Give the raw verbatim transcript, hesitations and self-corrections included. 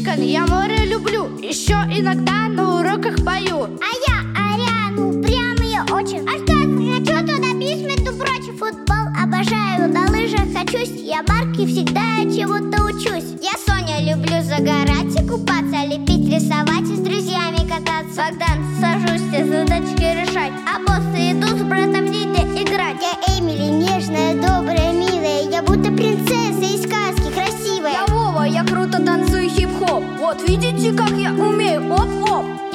Мишкин, я море люблю, еще иногда на уроках пою. А я Ариану, прям ее очень. А что, хочу туда бить, между прочим. Футбол обожаю, на лыжах качусь. Я Марки, всегда чему-то учусь. Я Соня, люблю загорать и купаться, лепить, рисовать и с друзьями кататься. Богдан, сажусь, все задачки решать, а боссы идут с братом Дидо играть. Я Эмили, нежная, добрая, милая. Я будто принцесса из сказки, красивая. Я Вова, я круто танцую хип-хоп. Вот видите, как я умею, оп-оп.